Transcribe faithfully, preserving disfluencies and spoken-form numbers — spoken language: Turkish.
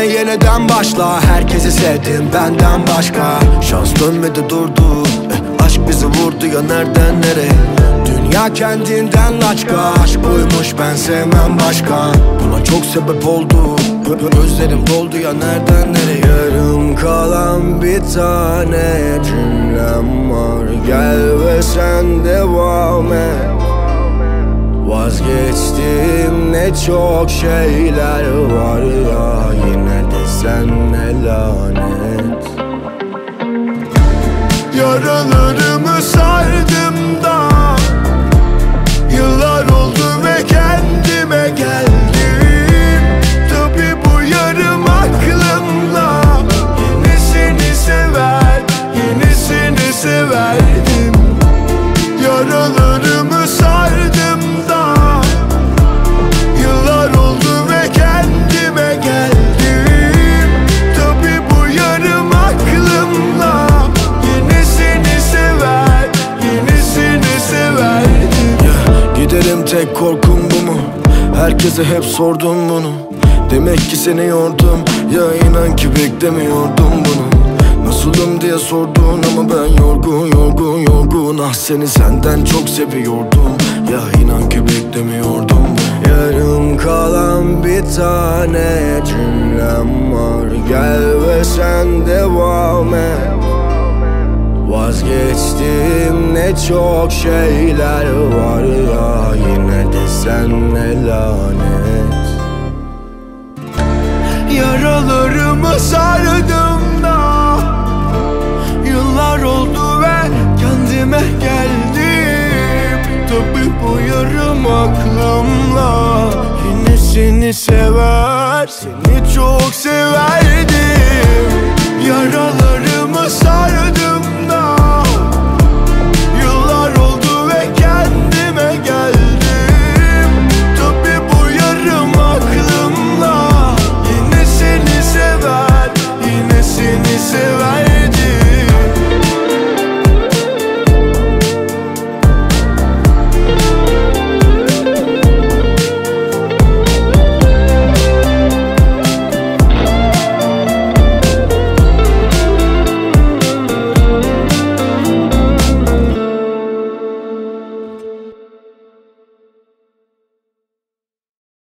yeniden başla. Herkesi sevdim benden başka. Şans dönmedi durdu, eh, aşk bizi vurdu ya nereden nereye. Dünya kendinden laçka, aşk buymuş ben sevmem başka. Buna çok sebep oldu, gözlerim doldu ya nereden nereye. Yarım kalan bir tane cümlem var, gel ve sen devam et. Vazgeçtim ne çok şeyler var ya, yine de senle lanet. Yaralarımı sardım da yıllar oldu ve kendime geldim. Tabi bu yarım aklımla yenisini sever, yenisini severdim. Yaralarımı sardım da yıllar oldu ve kendime geldim. Tabi bu yarım aklımla yenisini sever, yenisini severdim. Yeah, giderim tek korkum bu mu? Herkese hep sordum bunu. Demek ki seni yordum, ya inan ki beklemiyordum bunu. Nasılım diye sordun ama ben yorgun yorgun yorgun. Ah seni senden çok seviyordum, ya inan ki beklemiyordum. Yarım kalan bir tane cümlem var, gel ve sen devam et. Vazgeçtim ne çok şeyler var ya, yine de senle lanet. Yaralarımı sardım da yıllar oldu ve kendime geldim. Tabi bu yarım aklımla yine seni sever, seni çok severdim. Yaralarımı sardım